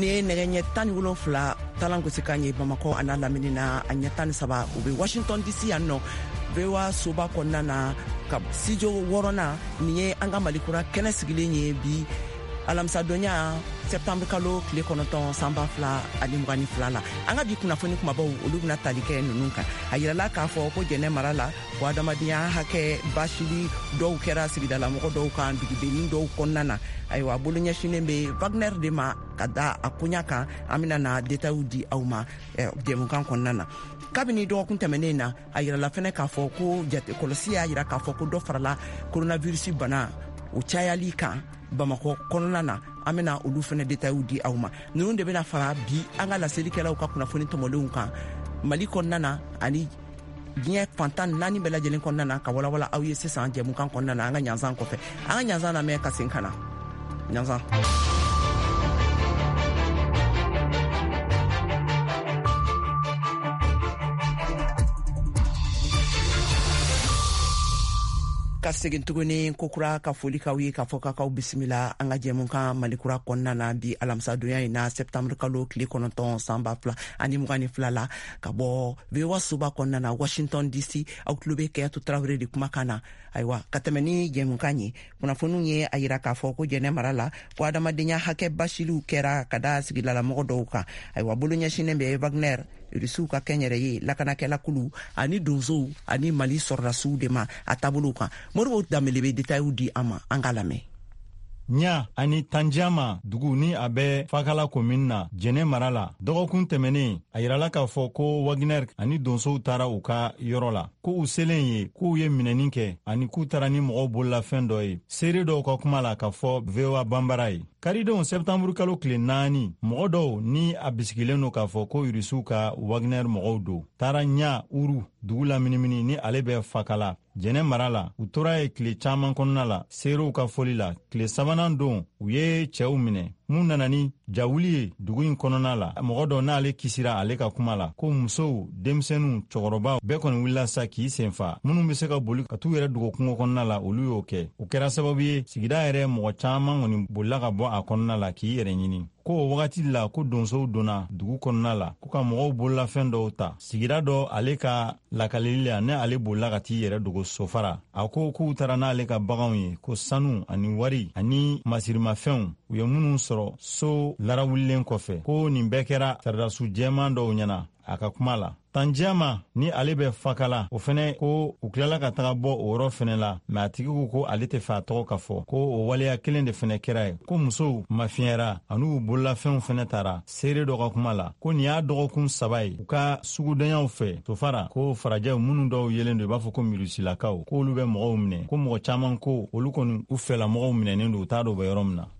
ni nɛgɛ ɲɛ 17 talan gosi kan ye Bamakɔ ana lamini na a ɲɛ 13 u be Washington DC yan nɔ VOA soba kɔnɔna na ka studio 6nan ni ye an ka Malikura kɛnɛ sigilen ye bi alamisa donya septembre kalo tile 9 sanba 2022 la an ka bi kunnafoni kumabaw olu bɛna tali kɛ ninnu kan a yirala k'a fɔ ko jɛnɛ mara la ko adamadenya hakɛ basili dɔw kɛra sigidala mɔgɔ dɔw kan dugudennin dɔw kɔnɔna na ayiwa bolo ɲɛsinen bɛ Wagner de ma ka da a koɲa kan an bɛna na détails di aw ma jɛmukan kɔnɔna na kabini dɔgɔkun tɛmɛnen na a yirala fɛnɛ k'a fɔ ko jate kɔlɔsi y'a yira k'a fɔ ko dɔ farala coronavirus bana o cayali kan Bamakɔ kɔnɔna na an bɛna olu fɛnɛ détails di aw ma ninnu de bɛna fara bi an ka laselikɛlaw ka kunnafoni tɔmɔlenw kan Mali kɔnɔna na ani diɲɛ fantan 4 bɛɛ lajɛlen kɔnɔna na ka walawala aw ye sisan jɛmukan kɔnɔna na an ka ɲanzan kɔfɛ an ka ɲanzan lamɛn ka sen ka na ɲanzan. Ka segin tuguni kokura ka foli kaw ye ka fɔ k'aw bisimila an ka jɛmukan Malikura kɔnɔna na bi alamisa donya in na septembre kalo tile 9 sanba 2022 la ka bɔ VOA soba kɔnɔna na Washington DC aw tulo bɛ Kɛyatu Tarawele de kumakan na ayiwa ka tɛmɛ ni jɛmukan ye kunnafoniw ye a yira k'a fɔ ko jɛnɛ mara la ko adamadenya hakɛ basiliw kɛra ka da sigidala mɔgɔ dɔw kan ayiwa bolo ɲɛsinen bɛ Wagner irisiw ka kɛnyɛrɛ ye lakanakɛla kulu ani donsow ani Mali sɔrɔdasiw de ma a taabolow kan Moribo Danbele bɛ détails di an ma an ka lamɛn. Nya ani Tanjama dugu ni a bɛ Fakala commune na jɛnɛ mara la dɔgɔkun tɛmɛnen a yirala k'a fɔ ko Wagner ani donsow taara u ka yɔrɔ la ko u selen ye k'u ye minɛni kɛ ani k'u taara ni mɔgɔw bolila fɛn dɔ ye seere dɔw ka kuma la k'a fɔ VOA banbara ye karidenw septembre kalo tile 4 mɔgɔ dɔw ni a bisigilen don k'a fɔ ko irisiw ka Wagner mɔgɔw don taara nya uru dugu la minimini ni ale bɛ Fakala jɛnɛ mara la u tora ye tile caman kɔnɔna la seerew ka foli la tile 3nan don u ye cɛw minɛ mun nana ni jawuli ye dugu in kɔnɔna la mɔgɔ dɔ n'ale kisira ale ka kuma la ko musow denmisɛnninw cɛkɔrɔbaw bɛɛ kɔni wulila sa k'i senfa minnu bɛ se ka boli ka t'u yɛrɛ dogo kungo kɔnɔna la olu y'o kɛ o kɛra sababu ye sigida yɛrɛ mɔgɔ caman kɔni bolila ka bɔ a kɔnɔna la k'i yɛrɛ ɲini ko o wagati la ko donsow donna dugu kɔnɔna la ko ka mɔgɔw bolila fɛn dɔw ta sigida dɔ ale ka lakaleli la ne ale bolila ka t'i yɛrɛ dogo sofara a ko k'u taara n'ale ka baganw ye ko sanu ani wari ani masirimafɛnw u ye minnu sɔrɔ so larawulilen kɔfɛ ko nin bɛɛ kɛra sardasu jɛman dɔw ɲɛna a ka kuma la Tanjama ni ale bɛ Fakala o fɛnɛ ko u tilala ka taga bɔ o yɔrɔ fɛnɛ la mɛ a tigi ko ale tɛ fɛ a tɔgɔ ka fɔ ko o waleya kelen de fɛnɛ kɛra ye ko musow mafiyɛra ani u bololafɛnw fɛnɛ taara seere dɔ ka kuma la ko nin y'a dɔgɔkun 3 ye u ka sugudɔnyaw fɛ sofara ko farajɛw minnu dɔw yelen don i b'a fɔ ko mirusilakaw ko olu bɛ mɔgɔw minɛ ko mɔgɔ caman ko olu kɔni u fɛla mɔgɔw minɛnen don u t'a dɔn u bɛ yɔrɔ min na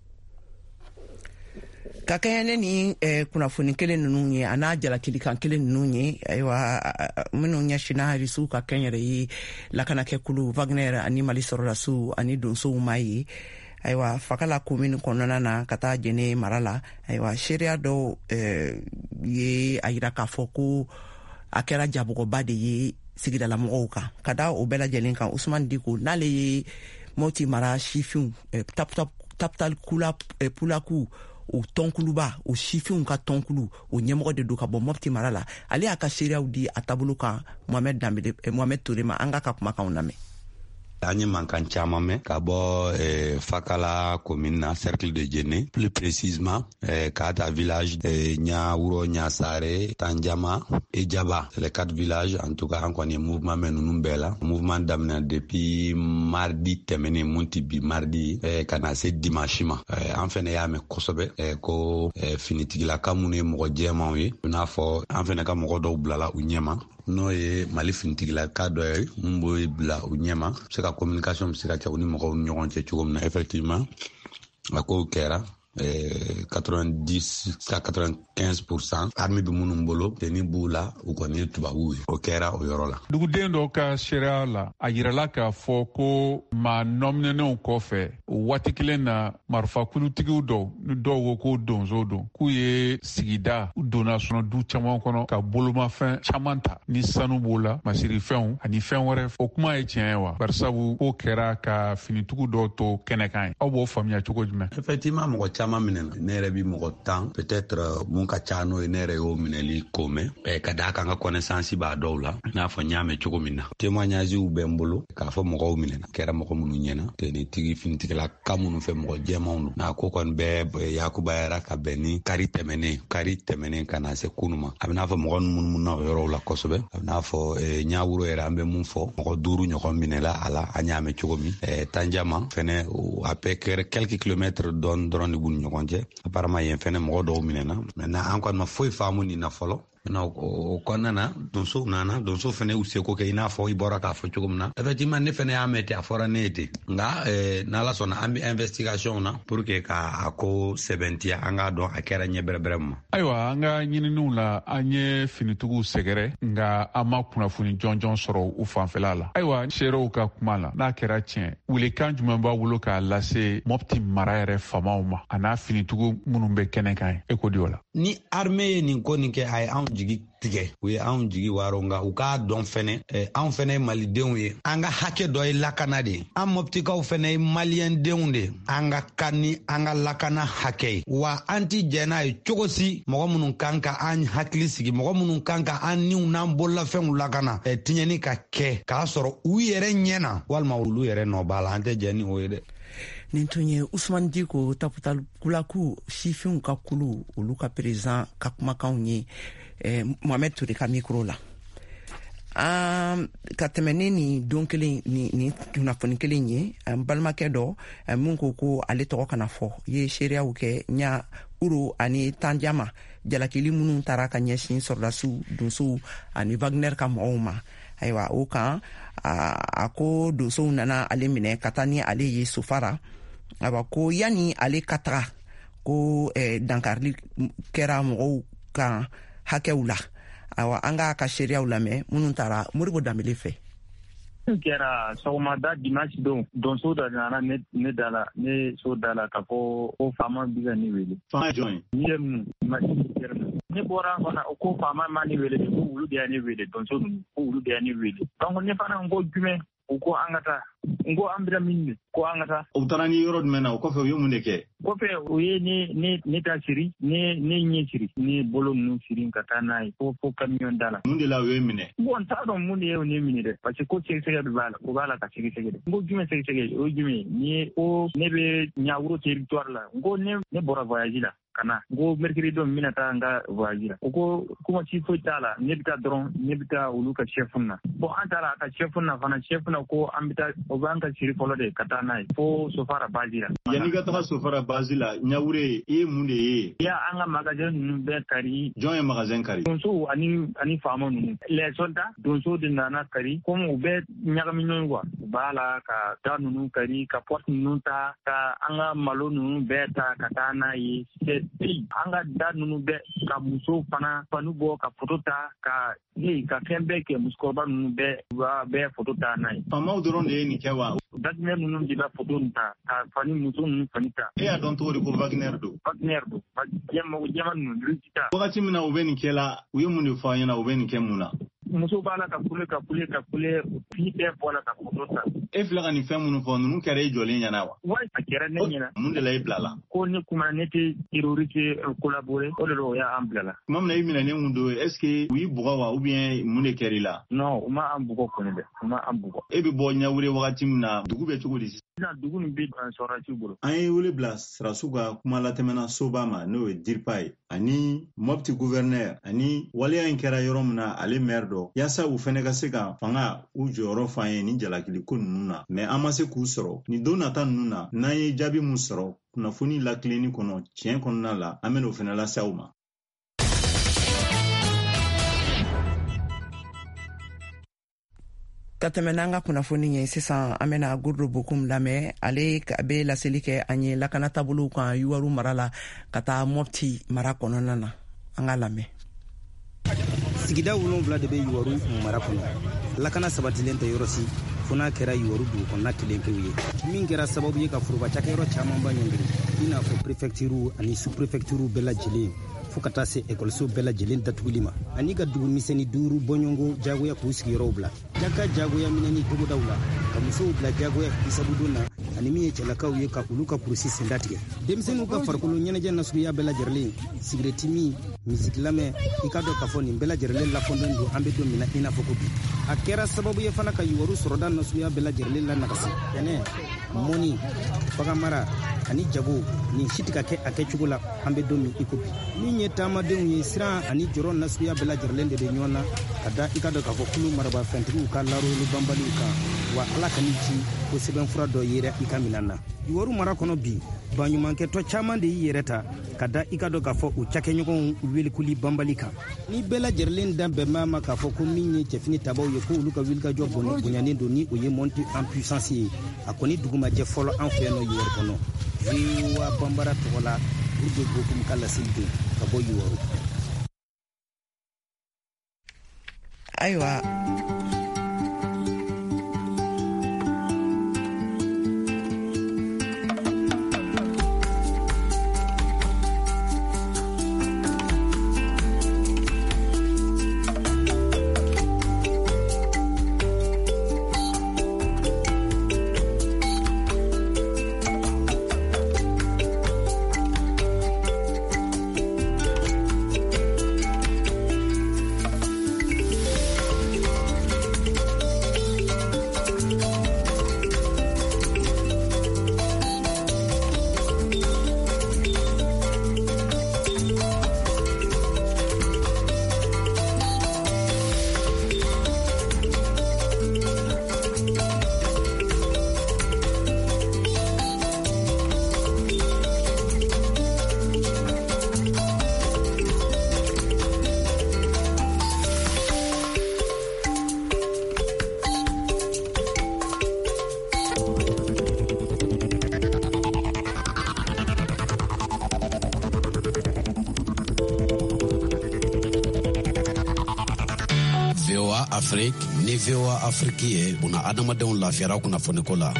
ka kɛɲɛ ni kunnafoni kelen ninnu ye a n'a jalakilikan kelen ninnu ye ayiwa minnu ɲɛsina irisiw ka kɛnyɛrɛ ye lakanakɛkulu Wagner ani Mali sɔrɔdasiw ani donsow ma ye ayiwa Fakala commune kɔnɔna na ka taa jɛnɛ mara la ayiwa seereya dɔw ye a yira k'a fɔ ko a kɛra jabɔgɔba de ye sigidala mɔgɔw kan ka da o bɛɛ lajɛlen kan Usman Diko n'ale ye Moti mara sifinw Taptal Pulaku o tɔnkuluba o sifinw ka tɔnkulu o ɲɛmɔgɔ de do ka bɔ Mopti mara la ale y'a ka seereyaw di a taabolo kan Mohamed Toure ma an ka kumakanw lamɛn. An ye mankan caman mɛn ka bɔ Fakala commune na cercle de Djéné plus précisément Kata village Ɲawuro Ɲasare Tanjama et Djaba c'est les 4 villages en tout cas an kɔni mouvement mɛn ninnu bɛɛ la mouvement daminɛ depuis mardi tɛmɛnen mun ti bi mardi ka na se dimanche ma an fɛnɛ y'a mɛn kosɛbɛ ko finitigilaka minnu ye mɔgɔ jɛmanw ye i n'a fɔ an fɛnɛ ka mɔgɔ dɔw bilala u ɲɛma n'o ye Mali finitigilaka dɔ ye mun b'o bila u ɲɛma se ka communication bɛ se ka kɛ u ni mɔgɔw ni ɲɔgɔn cɛ cogo min na effectivement a kow kɛra 90 à 95% armée bɛ minnu bolo tenni b'u la u kɔni ye tubabuw ye o kɛra o yɔrɔ la. Duguden dɔw ka seereya la a yirala k'a fɔ ko maa nɔminɛnenw kɔfɛ o waati kelen na marifa kulutigiw dɔw ni dɔw ko donso don k'u ye sigida u donna sɔnɔ du caman kɔnɔ ka bolomafɛn caman ta ni sanu b'o la masirifɛnw ani fɛn wɛrɛ. O kuma ye tiɲɛ ye wa? Barisabu k'o kɛra ka finitugu dɔw to kɛnɛkan ye. Aw b'o faamuya cogo jumɛn? Effectivement mɔgɔ caman minɛna, ne yɛrɛ bi mɔgɔ 10 peut-être mun ka ca n'o ye ne yɛrɛ y'o minɛli ko mɛn ka da kan ka connaissance b'a dɔw la i n'a fɔ n y'a mɛn cogo min na. Témoignage bɛ n bolo k'a fɔ mɔgɔw minɛna, kɛra mɔgɔ minnu ɲɛna tenitigi finitigila ka minnu fɛ mɔgɔ jɛmanw don. N'a ko kɔni bɛɛ yakubaya ka bɛn ni kari tɛmɛnen ka na se kunu ma. A bɛ n'a fɔ mɔgɔ minnu na o yɔrɔw la kosɛbɛ. A bɛ n'a fɔ Ɲawuro yɛrɛ an bɛ mun fɔ mɔgɔ 5 ɲɔgɔn minɛla a la an y'a mɛn cogo min. Tanjama fɛnɛ a peut kɛra quelques kilomètres dɔrɔn de b'u ni ɲɔgɔn cɛ. Apparemment yen fɛnɛ mɔgɔ dɔw minɛna. Maintenant an kɔni ma foyi faamu nin na fɔlɔ. O kɔnɔna na donso fɛnɛ y'u seko kɛ i n'a fɔ i bɔra k'a fɔ cogo min na. Effectivement ne fɛnɛ y'a mɛn ten, a fɔra ne ye ten. Nka n'Ala sɔnna an bɛ investigation na pour que k'a ko sɛbɛntiya an k'a dɔn a kɛra ɲɛ bɛrɛbɛrɛ ma. Ayiwa an ka ɲininiw la an ye finitigiw sɛgɛrɛ nka an ma kunnafoni jɔnjɔn sɔrɔ u fanfɛla la. Ayiwa seerew ka kuma la n'a kɛra tiɲɛ welekan jumɛn b'a bolo k'a lase Mopti mara yɛrɛ faamaw ma a n'a finitigiw minnu bɛ kɛnɛkan ye? E ko di o la? Ni armée ye nin ko nin kɛ a ye anw jigi tigɛ, u ye anw jigi waro nka u k'a dɔn fɛnɛ anw fɛnɛ ye malidenw ye, an ka hakɛ dɔ ye lakana de ye. An moptikaw fɛnɛ ye maliyɛndenw de, an ka kan ni an ka lakana hakɛ ye. Wa an ti jɛ n'a ye cogo si mɔgɔ minnu kan ka an hakili sigi, mɔgɔ minnu kan ka an niw n'an bololafɛnw lakana tiɲɛni ka kɛ k'a sɔrɔ u yɛrɛ ɲɛna walima olu yɛrɛ nɔ b'a la. An tɛ jɛ ni o ye dɛ. Nin tun ye Usman Diko Taputalakulaku sifinw ka kulu olu ka président ka kumakanw ye Mohamed Touré ka micro la. Ka tɛmɛ ni don kelen ni kunnafoni kelen ye an balimakɛ dɔ mun ko ale tɔgɔ kana fɔ ye seereyaw kɛ Ɲawuro ani Tanjama jalakili minnu taara ka ɲɛsin sɔrɔdasiw donsow ani Wagner ka mɔgɔw ma. Ayiwa o kan a ko donsow nana ale minɛ ka taa ni ale ye Sofara. Ayiwa ko yani ale ka taga ko dankarili kɛra mɔgɔw kan hakɛw la. Ayiwa an ka seereyaw lamɛn minnu taara Moribo Dambele fɛ. Kɛra sɔgɔmada dimanche don donso dɔ nana ne da la, ne so da la ka fɔ ko faama bi ka ne wele. Faama jɔn ye? Ye mun ne bɔra fana ko faama ma ne wele ko olu de y'a ne wele donso ninnu ko olu de y'a ne wele. Donc ne fana ko jumɛn u ko an ka taa n ko an bɛra min de ko an ka taa. U taara ni yɔrɔ jumɛn na o kɔfɛ u ye mun de kɛ? Kɔfɛ u ye ne ta siri ne ɲɛ siri ne bolo ninnu siri ka taa n'a ye fo camion da la. Mun de la u ye minɛ? Bon n t'a dɔn mun de ye ne minɛ dɛ parce que ko sɛgɛsɛgɛ b'a la o b'a la ka sɛgɛsɛgɛ. N ko jumɛn sɛgɛsɛgɛ o ye jumɛn ni ko ne bɛ Ɲawuro territoire la n ko ne bɔra voyage la. Kana n ko mercredi don n bɛna taa n ka voyage la. O ko kuma si foyi t'a la ne bɛ taa dɔrɔn ne bɛ taa olu ka chef na. Bon an taara a ka chef na fana chef na ko an bɛ taa o b'an ka siri fɔlɔ de ka taa n'a ye fo Sofara base la. Yanni ka taga Sofara base la Ɲawuro i ye mun de ye? I y'an ka magasin ninnu bɛɛ kari. Jɔn ye magasin kari? Donso ani faama ninnu. Les soldats donso de nana kari comme u bɛɛ ɲagami ɲɔgɔn quoi. U b'a la ka da ninnu kari ka porte ninnu ta ka an ka malo ninnu bɛɛ ta ka taa n'a ye. An ka da ninnu bɛɛ ka muso fana fanu bɔ ka photo ta ka fɛn bɛɛ kɛ musokɔrɔba ninnu bɛɛ photo ta n'a ye. Faamaw dɔrɔn de ye nin kɛ wa? Wagner ninnu de bɛ photo nin ta ka fani muso ninnu fani ta. E y'a dɔn cogo di ko Wagner don? Wagner don. Jama ninnu diriti ta. Wagati min na u bɛ nin kɛ la u ye mun de fɔ an ɲɛna u bɛ nin kɛ mun na? Muso b'a la ka kule fini bɛɛ bɔ la ka photo ta. E filɛ ka nin fɛn minnu fɔ ninnu kɛra e jɔlen ɲɛna wa? Wa a kɛra ne ɲɛna. Mun de la e bila la? Ko ne kuma ne tɛ terroriste collaborer o de la o y'an bila la. Tuma min na i minɛnen mun don est ce que u y'i bugɔ wa ou bien mun de kɛr'i la? Non u ma an bugɔ kɔni dɛ u ma an bugɔ. E bɛ bɔ Ɲawuro wagati min na dugu bɛ cogo di sisan? Sisan dugu nin bɛ sɔrɔdasiw bolo. An ye wele bila Sirasiw ka kuma latɛmɛna soba ma n'o ye DIRPA ye ani Mopti gouverneur ani waleya in kɛra yɔrɔ min na ale maire dɔ yaasa u fɛnɛ ka se ka fanga u jɔyɔrɔ f'an ye ni jalakili ko ninnu na mais an ma se k'u sɔrɔ ni don nata ninnu na n'an ye jaabi mun sɔrɔ kunnafoni lakilenni kɔnɔ tiɲɛ kɔnɔna la an bɛna o fɛnɛ lase aw ma. Ka tɛmɛ n'an ka kunnafoni ye sisan an bɛna Gordo Bokum lamɛn ale bɛ laseli kɛ an ye lakana taabolow kan Yuwaru mara la ka taa Mopti mara kɔnɔna na an ka lamɛn. Sigida 7 de bɛ Yuwaru mara kɔnɔ lakana sabatilen tɛ yɔrɔ si funa kɛra Yiwaru dugu kɔnɔna kelen pewu ye min kɛra sababu ye ka foroba cakɛyɔrɔ caman ba ɲɔngiri i n'a fɔ préfecture ani sous-préfecture bɛɛ lajɛlen fo ka taa se ekɔliso bɛɛ lajɛlen datuguli ma ani ka dugu misɛnni 5 bɔɲɔngo jagoya k'u sigiyɔrɔw bila jaka jagoya minɛni togodaw la ka musow bila jagoya isabudon na ani min ye cɛlakaw ye ka olu ka kurusi senda tigɛ denmisɛnninw ka farikolo ɲɛnajɛ nasuguya bɛɛ lajɛlen sigirɛti min misiki lamɛn i ka dɔn k'a fɔ nin bɛɛ lajɛlen lafɔndon don an bɛ don min na i n'a fɔ ko bi a kɛra sababu ye fana ka Yiwaru sɔrɔda nasuguya bɛɛ lajɛlen la nagasi kɛnɛ mɔni baganmara ani jago nin si tɛ ka kɛ a kɛcogo la an bɛ don min i ko bi min ye taamadenw ye siran ani jɔrɔ nasuguya bɛɛ lajɛlen de bɛ ɲɔgɔn na ka da i ka dɔn k'a fɔ kulu marabafɛntigiw ka larolu banbaliw kan wa ala ka ni ci ko sɛbɛnfura dɔ yera i ka minan na Yiwaru mara kɔnɔ bi baɲumankɛtɔ caman de y'i yɛrɛ ta ka da i ka dɔn k'a fɔ u cakɛɲɔgɔnw welikuli banbali kan ni bɛɛ lajɛlen dan bɛnbɛn ma k'a fɔ ko min ye cɛfini tabaw ye ko olu ka wilikajɔ bonyanen don ni o ye monter en puissance ye a kɔni dugumajɛ fɔlɔ an fɛ yan nɔ Yiwaru kɔnɔ VOA Bambara tɔgɔ la Burdo Bokum ka laseli don ka bɔ Yiwaru. Ayiwa Afrique ni VOA Afrique ye una adamadenw lafiyara kunnafoniko la.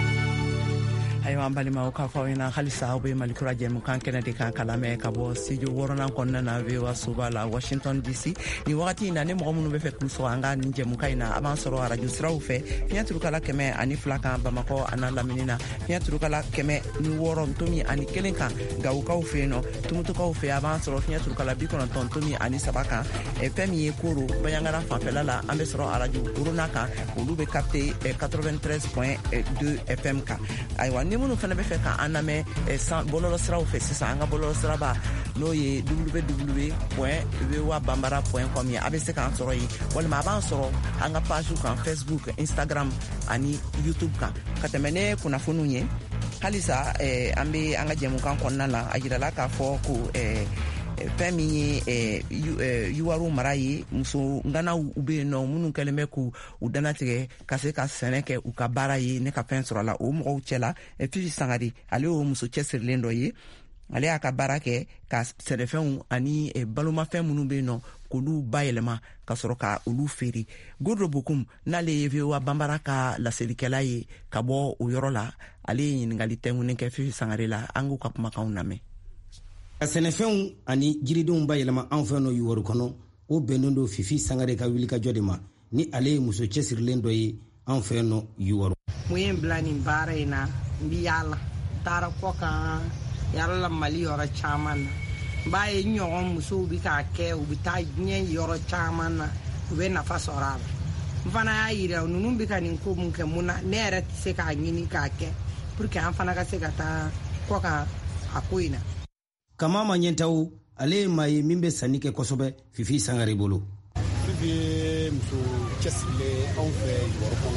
Ayiwa an balimaw k'a fɔ aw ɲɛna halisa aw bɛ malikura jɛmukan kɛnɛ de kan ka lamɛn ka bɔ studio 6nan kɔnɔna na VOA soba la Washington DC ni wagati in na ni mɔgɔ minnu bɛ fɛ k'u sɔrɔ an ka nin jɛmukan in na a b'an sɔrɔ radio siraw fɛ fiɲɛ turukala 102 kan Bamakɔ a n'a lamini na fiɲɛ turukala 106 ntomi ani 1 kan Gawukaw fɛ yen nɔ Tumutukaw fɛ a b'an sɔrɔ fiɲɛ turukala 93 ntomi ani 7 kan fɛn min ye Koro Baɲangara fanfɛla la an bɛ sɔrɔ radio Uruna kan olu bɛ capter 93.2 FM kan ayiwa ni minnu fana bɛ fɛ ka an lamɛn bɔlɔlɔ siraw fɛ sisan an ka bɔlɔlɔ siraba n'o ye www.voabambara.com ye a bɛ se k'an sɔrɔ yen walima a b'an sɔrɔ an ka page kan Facebook Instagram ani YouTube kan ka tɛmɛ ne kunnafoniw ye halisa an bɛ an ka jɛmukan kɔnɔna la a jirala k'a fɔ ko fɛn min ye Yiwaru mara ye muso nganaw bɛ yen nɔ minnu kɛlen bɛ k'u danatigɛ ka se ka sɛnɛ kɛ u ka baara ye ne ka fɛn sɔrɔ la o mɔgɔw cɛla Fifi Sangare ale y'o muso cɛsirilen dɔ ye ale y'a ka baara kɛ ka sɛnɛfɛnw ani balomafɛn minnu bɛ yen nɔ k'olu bayɛlɛma ka sɔrɔ ka olu feere Burdo Bokum n'ale ye VOA Bambara ka laselikɛla ye ka bɔ o yɔrɔ la ale ye ɲininkali tɛŋunen kɛ Fifi Sangare la an k'u ka kumakanw lamɛn. Ka sɛnɛfɛnw ani jiridenw bayɛlɛma an fɛ nɔ Yiwaru kɔnɔ o bɛnnen don Fifi Sangare ka wilikajɔ de ma ni ale ye muso cɛsirilen dɔ ye an fɛ nɔ Yiwaru. Mun ye bila nin baara in na n bi yaala taara kɔ kan yaala Mali yɔrɔ caman na n b'a ye ɲɔgɔn musow bi k'a kɛ u bi taa diɲɛ yɔrɔ caman na u bɛ nafa sɔrɔ a la n fana y'a yira ninnu bi ka nin ko mun kɛ mun na ne yɛrɛ tɛ se k'a ɲini k'a kɛ pour que an fana ka se ka taa kɔ kan a ko in na. Kama ma ɲɛntaw ale ye maa ye min bɛ sanni kɛ kosɛbɛ Fifi Sangare bolo. Fifi ye muso cɛsirilen anw fɛ Yiwaru kɔnɔ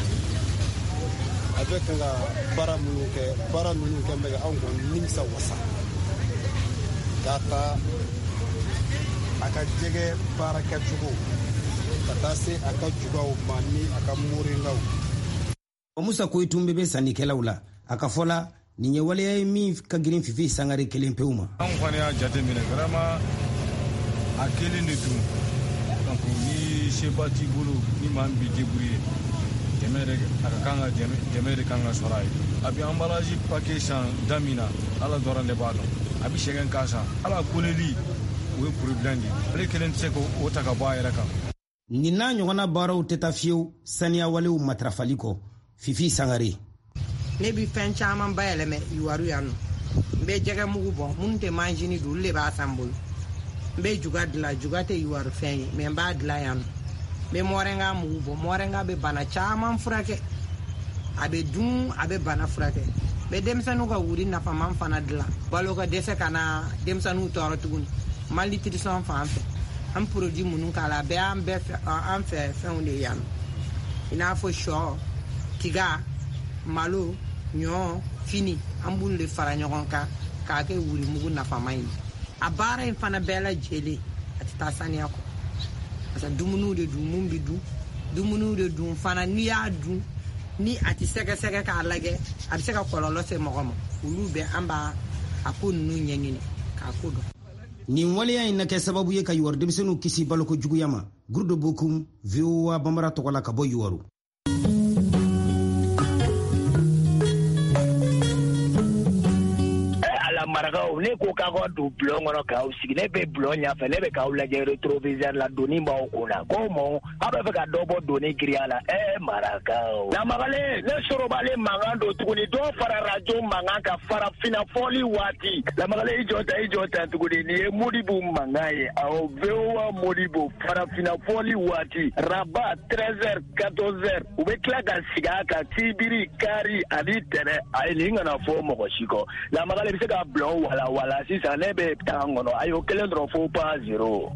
a bɛ kan ka baara minnu kɛ bɛ ka anw kɔni nimisa wasa k'a ta a ka jɛgɛ baara kɛcogo ka taa se a ka jugaw ma ni a ka moringaw. Musa Koyitun bɛ sannikɛlaw la a ka fɔ la nin ye waleya ye min ka girin Fifi Sangare kelen pewu ma. An fana y'a jate minɛ vraiment a kelen de dun donc ni seba t'i bolo ni maa min b'i débrouiller akakanga jemere kanga sorai abi emballage paquet san damina ala doran de bado abi shegen kasa ala kuleli we problem di ale kelen tseko wota ka ba yara kan ni na ɲɔgɔnna baaraw tɛ taa fiyewu saniya walew matarafali kɔ Fifi Sangare ne bi fɛn caman bayɛlɛmɛ Iwaru yan nɔ n bɛ jɛgɛ mugu bɔ minnu tɛ manjini dun olu de b'a san bolo n bɛ juga dilan juga tɛ Iwaru fɛn ye mais n b'a dilan yan nɔ n bɛ mɔrɛnga mugu bɔ mɔrɛnga bɛ bana caman furakɛ a bɛ dun a bɛ bana furakɛ n bɛ denmisɛnninw ka wuri nafaman fana dilan balo ka dɛsɛ ka na denmisɛnninw tɔɔrɔ tuguni malnutrition fan fɛ an produit minnu k'a la bɛɛ an fɛ fɛnw de yan nɔ i n'a fɔ sɔ tiga malo ɲɔ fini an b'olu de fara ɲɔgɔn kan k'a kɛ wuri mugu nafama ye a baara in fana bɛɛ lajɛlen a tɛ taa saniya kɔ parce que dumuniw de dun mun bi dun dumuniw de dun fana n'i y'a dun ni a tɛ sɛgɛsɛgɛ k'a lajɛ a bɛ se ka kɔlɔlɔ se mɔgɔ ma olu bɛ an b'a a ko ninnu ɲɛɲini k'a ko dɔn nin waleya in na kɛ sababu ye ka Iwaru denmisɛnninw kisi baloko juguya ma Gurudo Bokum VOA Bambara tɔgɔ la ka bɔ Iwaru marakaw ne ko k'a ka don bulon kɔnɔ k'aw sigi ne bɛ bulon ɲɛfɛ ne bɛ k'aw lajɛ rétroviseur la doni b'aw kunna ko mɔ aw bɛ fɛ ka dɔ bɔ doni giriya la marakaw Lamagale ne sorobale mankan don tuguni dɔ fara radio mankan ka fara finafɔli waati Lamagale i jɔ ta tuguni nin ye Modibo mankan ye awɔ VOA Modibo fara finafɔli waati Rabat 13h 14h u bɛ tila ka sigi a kan Tibiri Kari ani Tɛnɛ ayi nin kana fɔ mɔgɔ si kɔ Lamagale bɛ se ka bulon wala sisan ne bɛ taa n kɔnɔ a y'o kelen dɔrɔn fo pas 0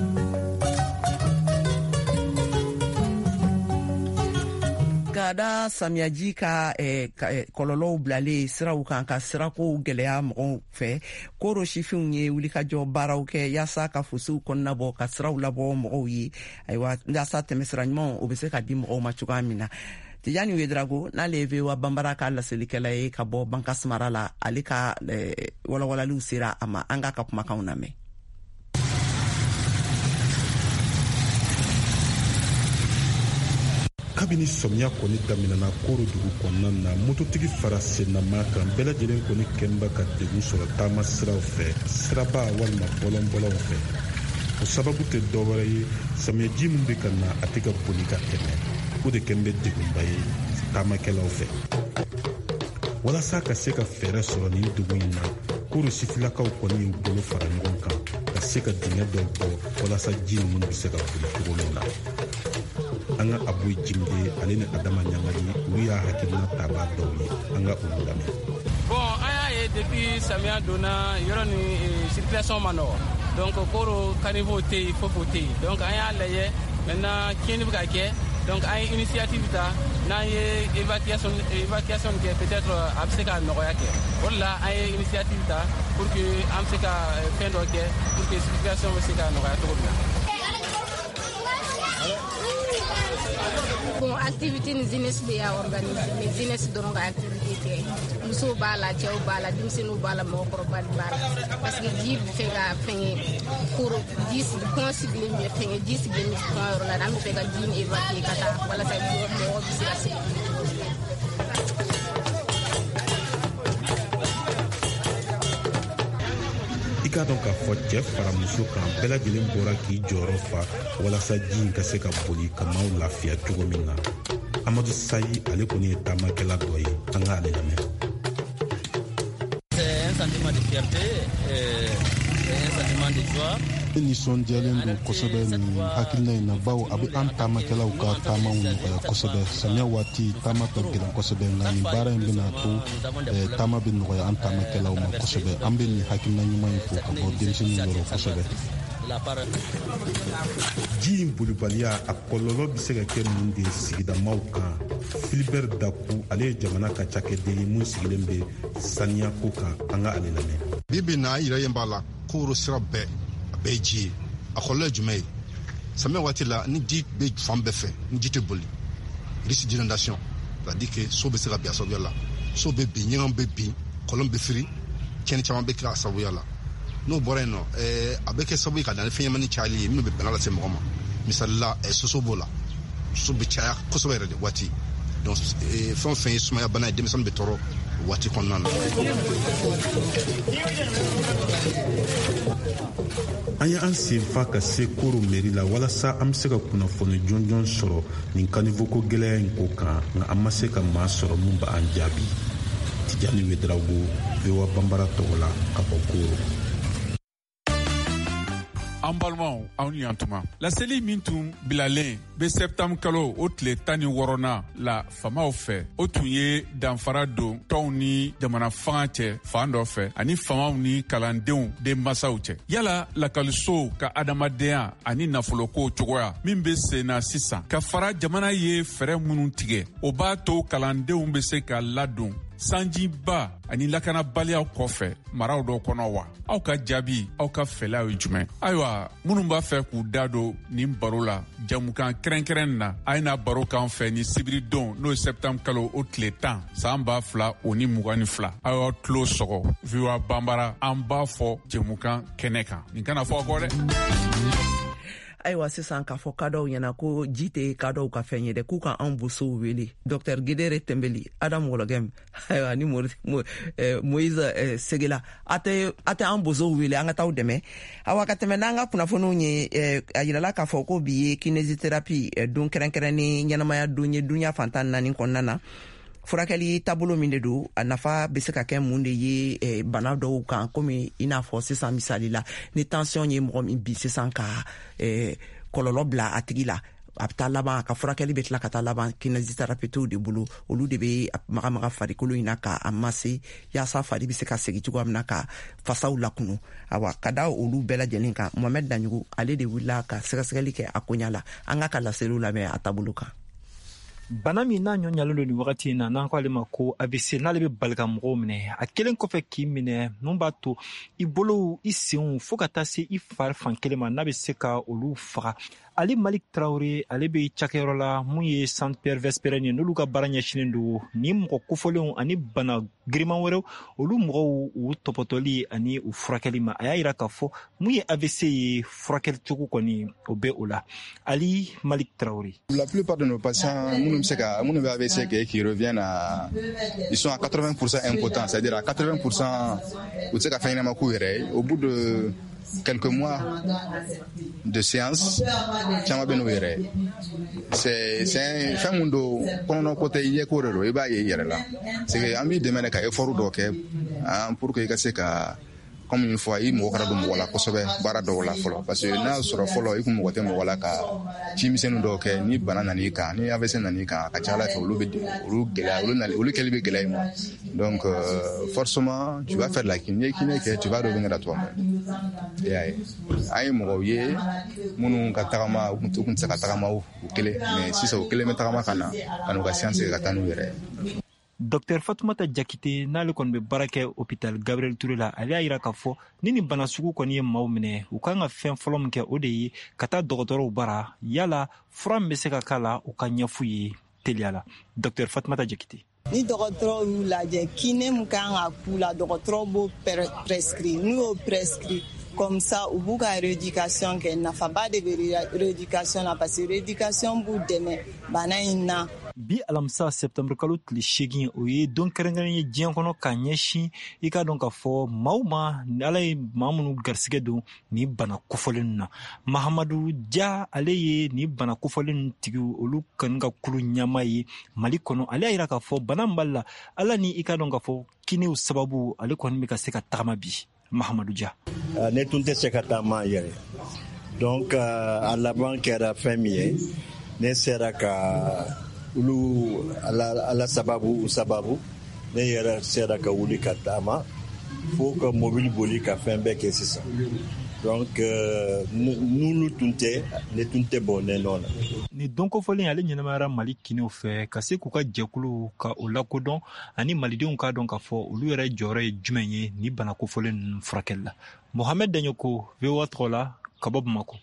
ka da samiyaji ka kɔlɔlɔw bilalen siraw kan ka sirakow gwɛlɛya mɔgɔw fɛ koro sifinw ye wulikajɔ baaraw kɛ yaasa ka fosiw kɔnɔnabɔ ka siraw labɔ mɔgɔw ye ayiwa yaasa tɛmɛsira ɲuman o bɛ se ka di mɔgɔw ma cogoya min na Tijani Wedrago n'ale ye VOA Bambara ka laselikɛla ye ka bɔ Bankas mara la ale ka walawalaliw sera a ma an ka kumakanw lamɛn kabini samiya kɔni daminɛna Koro dugu kɔnɔna na mototigi fara sennama kan bɛɛ lajɛlen kɔni kɛnba ka degun sɔrɔ taama siraw fɛ siraba walima bɔlɔnbɔlɔnw fɛ o sababu tɛ dɔwɛrɛ ye samiyaji min bɛ ka na a tɛ ka boli ka tɛmɛ o de kɛn bɛ degunba ye taamakɛlaw fɛ walasa ka se ka fɛɛrɛ sɔrɔ nin degun in na Koro sifilakaw kɔni y'u bolo fara ɲɔgɔn kan ka se ka dingɛ dɔw bɔ walasa ji ninnu bɛ se ka boli cogo min na an ka Aboyi Jimde ale ni Adama Ɲangali olu y'a hakilina taabaa dɔw ye an ka olu lamɛn bon an y'a ye depuis samiya donna yɔrɔ ni circulation ma nɔgɔ donc Koro caniveau tɛ yen fofo tɛ yen donc an y'a lajɛ maintenant tiɲɛni bɛ ka kɛ donc an ye initiative ta n'an ye évacuation kɛ peut-être a bɛ se ka nɔgɔya kɛ o de la an ye initiative ta pour que an bɛ se ka fɛn dɔ kɛ pour que circulation bɛ se ka nɔgɔya cogo min na. Bon, activité ni jeunesse de y'a organisé mais jeunesse dɔrɔn ka activité tɛ musow b'a la cɛw b'a la denmisɛnninw b'a la mɔgɔkɔrɔba b'a la parce que ji bɛ fɛ ka fɛngɛ Koro ji kɔn sigilen bɛ fɛngɛ ji sigilen bɛ kɔn yɔrɔ la an bɛ fɛ ka ji ni évacuer ka taa walasa mɔgɔw bɛ se ka sigi i k'a dɔn k'a fɔ cɛ fara muso kan bɛɛ lajɛlen bɔra k'i jɔyɔrɔ fa walasa ji in ka se ka boli ka maaw lafiya cogo min na Amadu Sayi ale kɔni ye taamakɛla dɔ ye an ka ale lamɛn c'est un sentiment de fierté c'est un sentiment de joie e nisɔndiyalen don kosɛbɛ nin hakilina in na bawo a bɛ an taamakɛlaw ka taamaw nɔgɔya kosɛbɛ samiya waati taama ka gɛlɛn kosɛbɛ nka nin baara in bɛna to taama bɛ nɔgɔya an taamakɛlaw ma kosɛbɛ an bɛ nin hakilina ɲuman in fo ka bɔ denmisɛnninw yɔrɔ kosɛbɛ ji in bolibaliya a kɔlɔlɔ bɛ se ka kɛ mun de sigidamaw kan Filibert Daku ale ye jamana ka cakɛden ye mun sigilen bɛ saniya ko kan an ka ale lamɛn bibi na yɛrɛ yen b'a la Koro sira bɛɛ a bɛɛ ye ji ye a kɔlɔlɔ ye jumɛn ye samiya waati la ni ji bɛ fan bɛɛ fɛ ni ji tɛ boli risque d'inondation c'est-à-dire que so bɛ se ka bin a sababuya la so bɛ bin ɲɛgɛn bɛ bin kɔlɔn bɛ firi tiɲɛni caman bɛ kɛ a sababuya la n'o bɔra yen nɔ a bɛ kɛ sababu ye ka na ni fɛnɲɛnamani cayali ye minnu bɛ bana lase mɔgɔ ma misali la soso b'o la soso bɛ caya kosɛbɛ yɛrɛ de waati donc fɛn o fɛn ye sumaya bana ye denmisɛnnin bɛ tɔɔrɔ waati kɔnɔna na. An ye an senfa ka se Koro mairie la walasa an bɛ se ka kunnafoni jɔnjɔn sɔrɔ nin caniveau ko gɛlɛya in ko kan, nka an ma se ka maa sɔrɔ mun b'an jaabi. Tijani Wedraogo, VOA Bambara tɔgɔ la ka bɔ Koro. An balimaw aw ni yantuma laseli min tun bilalen be septembre kalo o tile 16 la famaw fɛ o tun ye danfara don tɔnw ni jamana fanga cɛ fan dɔ fɛ ani famaw ni kalandenw den masaw cɛ yala lakalisow ka adamadenya ani nafoloko cogoya min be senna sisan ka fara jamana ye fɛrɛ minnu tigɛ o b'a to kalandenw be se ka ladon sanjiba ani lakanabaliyaw kɔfɛ maraw dɔ kɔnɔ wa aw ka jaabi aw ka fɛlaw ye jumɛn ayiwa minnu b'a fɛ k'u da don nin baro la jamukan kɛrɛnkɛrɛn na a ye na baro k'an fɛ ni sibiri don n'o ye septembre kalo o tile 10 san 2022 aw y'aw tulo sɔgɔ VOA Bambara an b'a fɔ jamukan kɛnɛ kan nin kana fɔ a kɔ dɛ. Ayiwa sisan k'a fɔ kadɔw ɲɛna ko ji tɛ kadɔw ka fɛn ye dɛ k'u ka an bosow wele Dr Gedere Tembeli Adam Wologem ayiwa ni Moïse Segela a tɛ an bosow wele an ka taa dɛmɛ awa ka tɛmɛ n'an ka kunnafoniw ye a yirala k'a fɔ ko bi ye kinésithérapie don kɛrɛnkɛrɛnnen ɲɛnamaya don ye dunya fantan 4 kɔnɔna na furakɛli taabolo min de don a nafa bɛ se ka kɛ mun de ye bana dɔw kan komi i n'a fɔ sisan misali la ni tension ye mɔgɔ min bi sisan ka kɔlɔlɔ bila a tigi la a bɛ taa laban a ka furakɛli bɛ tila ka taa laban kinésithérapeutes de bolo olu de bɛ magamaga farikolo in na k'a masse yaasa fari bɛ se ka segin cogoya min na ka fasaw lakunu awa ka da olu bɛɛ lajɛlen kan Mohamed Danjugu ale de wulila ka sɛgɛsɛgɛli kɛ a koɲa la an ka laseliw lamɛn a taabolo kan. Bana min n'a ɲɔɲalen don nin wagati in na n'an ko ale ma ko AVC n'ale bɛ bali ka mɔgɔw minɛ a kelen kɔfɛ k'i minɛ mun b'a to i bolow i senw fo ka taa se i fari fan kelen ma n'a bɛ se ka olu faga. Ali Malik Traoré ale bɛ cakɛyɔrɔ la mun ye Centre Pierre Vesperen ye n'olu ka baara ɲɛsinnen don ni mɔgɔ kofɔlenw ani bana giriman wɛrɛw olu mɔgɔw u tɔpɔtɔli ani u furakɛli ma a y'a yira k'a fɔ mun ye AVC ye furakɛli cogo kɔni o bɛ o la. Ali Malik Traoré. La plupart de nos patients minnu bɛ AVC kɛ qui reviennent ils sont à 80% impotents, c'est-à-dire à 80% u tɛ se ka fɛn ɲɛnama k'u yɛrɛ ye au bout de quelques mois de séance caman bɛ n'u yɛrɛ ye c'est fɛn mun don kɔnɔna ko tɛ i ɲɛko de don i b'a ye i yɛrɛ la c'est que an b'i dɛmɛ ka effort dɔ kɛ pour que i ka se ka comme une fois i mɔgɔ kana don mɔgɔ la kosɛbɛ baara dɔw la fɔlɔ parce que n'a sɔrɔ fɔlɔ i kun mɔgɔ tɛ mɔgɔ la ka cimisɛnnin dɔw kɛ ni bana nan'i kan ni AVC nan'i kan a ka ca Ala fɛ olu kɛli bɛ gɛlɛya i ma donc forcément tu vas faire la kiné kɛ tu vas revenir à toi-même i y'a ye an ye mɔgɔw ye minnu ka tagama u kun tɛ se ka tagama u kelen mais sisan u kelen bɛ tagama ka na ka n'u ka science kɛ ka taa n'u yɛrɛ ye. Dr Fatoumata Diakité n'ale kɔni bɛ baara kɛ hôpital Gabriel Touré la ale y'a yira k'a fɔ ni nin bana sugu kɔni ye maaw minɛ u kan ka fɛn fɔlɔ min kɛ o de ye ka taa dɔgɔtɔrɔw bara yala fura min bɛ se ka k'a la u ka ɲɛfu ye teliya la. Dr Fatoumata Diakité. Ni dɔgɔtɔrɔw y'u lajɛ kiné min kan ka k'u la dɔgɔtɔrɔw b'o prescrit n'u y'o prescrit comme ça u b'u ka rééducation kɛ nafaba de bɛ rééducation na parce que rééducation b'u dɛmɛ bana in na. Bi alamisa septembre kalo tile 8 o ye don kɛrɛnkɛrɛn ye diɲɛ kɔnɔ ka ɲɛsin i ka dɔn k'a fɔ maaw ma ala ye maa minnu garisɛgɛ don ni bana kofɔlen na. Mahamadu Dia ale ye ni bana kofɔlen tigi olu kanu ka kulu ɲama ye Mali kɔnɔ ale y'a yira k'a fɔ bana min b'a la ala ni i ka dɔn k'a fɔ kinew sababu ale kɔni bɛ ka se ka tagama bi. Mahamadu Dia. Ne tun tɛ se ka taama yɛrɛ donc a laban kɛra fɛn min ye ne sera ka ulu ala sababu ne yɛrɛ sera ka wuli ka taama fo ka mobili boli ka fɛn bɛɛ kɛ sisan donc n'ulu tun tɛ ne tun tɛ bɔ ne nɔ na. Ni don kofɔlen ale ɲɛnamayara Mali kinew fɛ ka se k'u ka jɛkulu ka o lakodɔn ani malidenw k'a dɔn k'a fɔ olu yɛrɛ jɔyɔrɔ ye jumɛn ye ni bana kofɔlen ninnu furakɛli la. Mohamed Danyoko VOA tɔgɔ la ka bɔ Bamako.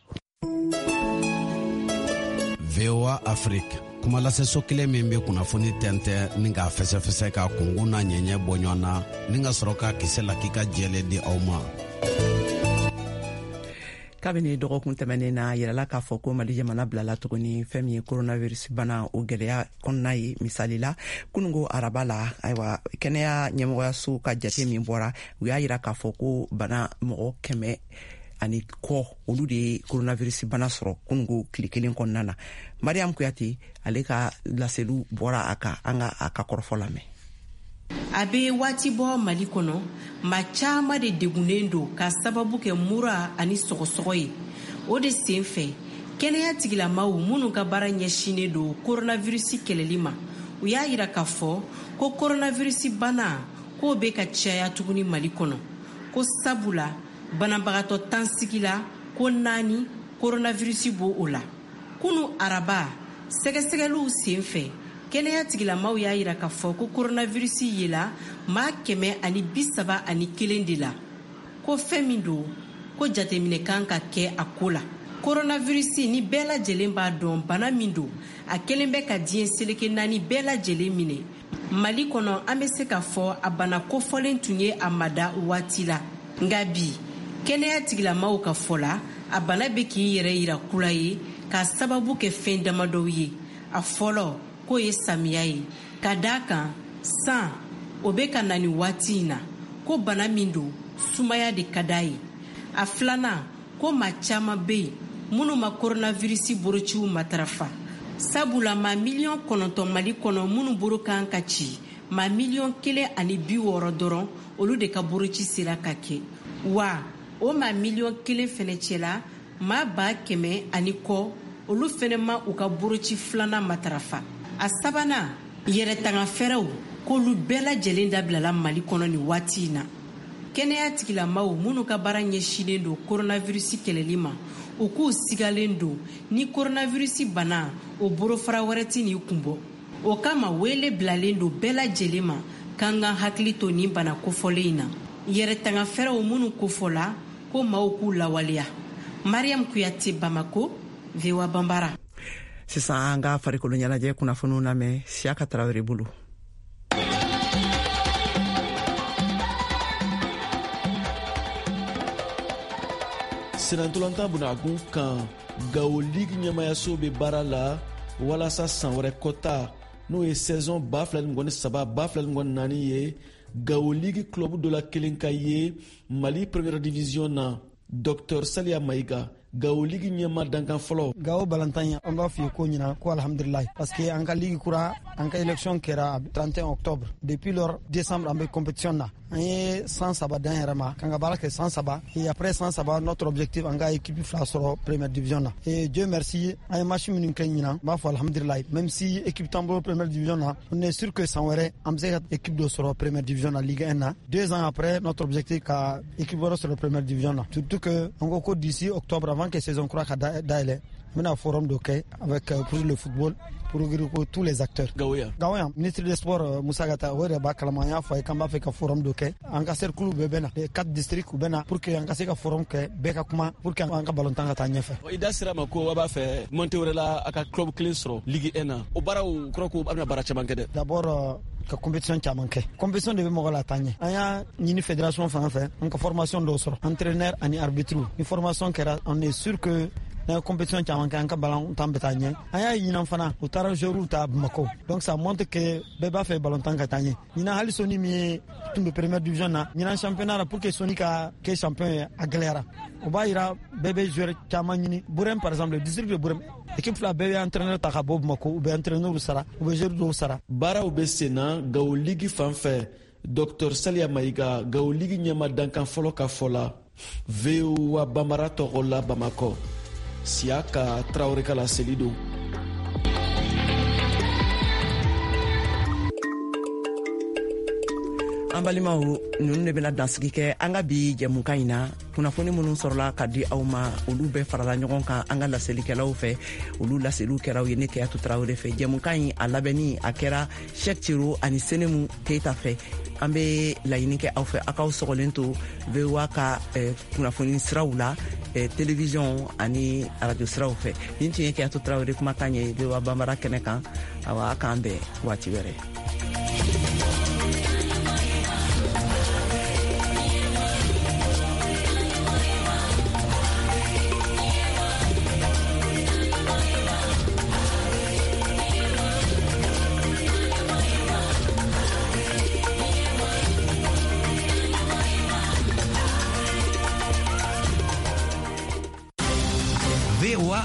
VOA Afrique kumalaseso kelen min bɛ kunnafoni tɛntɛn ni k'a fɛsɛfɛsɛ ka kungun n'a ɲɛɲɛ bɔ ɲɔgɔn na ni ka sɔrɔ ka kisɛ la k'i ka jɛlen di aw ma. kabini dɔgɔkun tɛmɛnen na yɛrɛla k'a fɔ ko mali jamana bilala tuguni fɛn min ye coronavirus bana o gwɛlɛya kɔnɔna ye. misali la kunungo araba la ayiwa kɛnɛya ɲɛmɔgɔyaso ka jate min bɔra u y'a yira k'a fɔ ko bana mɔgɔ 100 ani kɔ olu de ye coronavirus bana sɔrɔ kunungo tile kelen kɔnɔna na. Mariam Kuyate ale ka laseliw bɔra a kan an ka a ka kɔrɔfɔ lamɛn. A be waati bɔ Mali kɔnɔ ma caman de degunnen don ka sababu kɛ mura ani sɔgɔsɔgɔ ye. O de sen fɛ kɛnɛya tigilamaaw minnu ka baara ɲɛsinnen don coronavirus kɛlɛli ma u y'a yira k'a fɔ ko coronavirus bana k'o be ka caya tuguni Mali kɔnɔ ko sabula banabagatɔ 10 sigila ko 4 coronavirus bo o la. Kunu araba sɛgɛsɛgɛliw sen fɛ kɛnɛya tigilamaaw y'a yira k'a fɔ ko coronavirus yela maa 171 de la. Ko fɛn min don ko jateminɛ kan ka kɛ a ko la. Coronavirus ni bɛɛ lajɛlen b'a dɔn bana min don a kelen bɛ ka diɲɛ seleke 4 bɛɛ lajɛlen minɛ. Mali kɔnɔ an bɛ se k'a fɔ a bana kofɔlen tun ye a mada waati la. Nka bi kɛnɛya tigilamaaw ka fɔ la a bana bɛ k'i yɛrɛ yira kula ye ka sababu kɛ fɛn damadɔw ye. A fɔlɔ k'o ye samiya ye ka d'a kan san o bɛ ka na ni waati in na ko bana min don sumaya de ka d'a ye. A filanan ko maa caman bɛ yen minnu ma coronavirus bolociw matarafa sabula maa 9,000,000 Mali kɔnɔ minnu bolo kan ka ci maa 1,60,000 dɔrɔn olu de ka boloci sera ka kɛ wa o maa 1,000,000 fɛnɛ cɛla maa 100,000 ani kɔ olu fɛnɛ ma u ka boloci filanan matarafa. A sabanan yɛrɛtanga fɛrɛw k'olu bɛɛ lajɛlen dabilala Mali kɔnɔ ni waati in na. Kɛnɛya tigilamaaw minnu ka baara ɲɛsinnen don coronavirus kɛlɛli ma u k'u sigalen don ni coronavirus bana o borofara wɛrɛ tɛ n'i kunbɔ. O kama wele bilalen don bɛɛ lajɛlen ma k'an ka hakili to nin bana kofɔlen in na. Yɛrɛtanga fɛrɛw minnu kofɔla ko maaw k'u lawaleya. Mariam Kuyate, Bamako, VOA Bambara. Sisan an ka farikolo ɲɛnajɛ kunnafoniw lamɛn Siaka Tarawele bolo. Senatolanta bunakun kan Gao Ligue ɲɛmayaso bɛ baara la walasa san wɛrɛ kɔta n'o ye saison 2023-2024 ye Gao Ligue club dɔ la kelen ka ye Mali Première Division na. Dr Salia Maïga Gao Ligue ɲɛma dankan fɔlɔ. Gao Balantanya an b'a f'i ye ko ɲina ko alhamdulilayi parce que an ka ligue kura an ka élection kɛra 31 octobre depuis lors décembre an bɛ compétition na an ye 103 d'an yɛrɛ ma k'an ka baara kɛ 103 et après 103 notre objectif an ka équipe 2 sɔrɔ première division na et Dieu merci an ye match minnu kɛ ɲina n b'a fɔ alhamdulilayi même si équipe t'an bolo première division na on est sûr que san wɛrɛ an bɛ se ka équipe dɔ sɔrɔ première division na Ligue 1 na 2 ans après notre objectif ka équipe wɛrɛ sɔrɔ première division na surtout que an ko ko d'ici octobre avant que saison kura ka dayɛlɛ n bɛna forum dɔ kɛ avec pour le football pour regrouper tous les acteurs. Gaouya ministre des sports Moussa Gata o yɛrɛ b'a kalama an y'a fɔ a ye k'an b'a fɛ ka forum dɔ kɛ an ka cercle bɛɛ bɛ na 4 districts u bɛ na pour que an ka se ka forum kɛ bɛɛ ka kuma pour que an ka ballontan ka taa ɲɛfɛ. I da sera ma ko a b'a fɛ monter wɛrɛ la a ka club kelen sɔrɔ Ligue 1 na o baaraw kɔrɔ ko a bɛna baara caman kɛ dɛ. D'abord ka compétition caman kɛ compétition de bɛ mɔgɔ la taa ɲɛ an y'a ɲini fédération fan fɛ an ka formation dɔw sɔrɔ entraîneur ani arbitre ni formation kɛra on est sûr que n'a compétition caman kɛ an ka ballon tan bɛ taa ɲɛ an y'a ɲinan fana u taara joueurs ta Bamako donc ça montre que bɛɛ b'a fɛ ballon tan ka taa ɲɛ ɲinan hali Soni min ye tun bɛ première division na ɲinan championnat la pour que Soni ka kɛ champion ye a gɛlɛyara o b'a yira bɛɛ bɛ joueur caman ɲini Burem par exemple le district de Burem équipe fila bɛɛ bɛ entraîneur ta ka bɔ Bamako u bɛ entraîneur sara u bɛ joueur dɔw sara. Baaraw bɛ sen na Gao Ligue fan fɛ Dr Salia Maïga Gao Ligue ɲɛma dankan fɔlɔ ka fɔ la VOA Bambara tɔgɔ la Bamako. Siaka Traoré ka laseli don. An balimaw ninnu de bɛna dansigi kɛ an ka bi jɛmukan in na kunnafoni minnu sɔrɔla ka di aw ma olu bɛɛ farala ɲɔgɔn kan an ka laselikɛlaw fɛ olu laseliw kɛraw ye ne Keyatu Tarawele fɛ jɛmukan in a labɛnni a kɛra Cheikh Thiro ani Senemu Keita fɛ an bɛ laɲini kɛ aw fɛ aw k'aw sɔgɔlen to VOA ka kunnafoni siraw la télévision ani radio siraw fɛ nin tun ye Keyatu Tarawele kumakan ye VOA Bambara kɛnɛ kan awa a k'an bɛn waati wɛrɛ.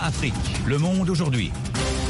Afrique. Le monde aujourd'hui.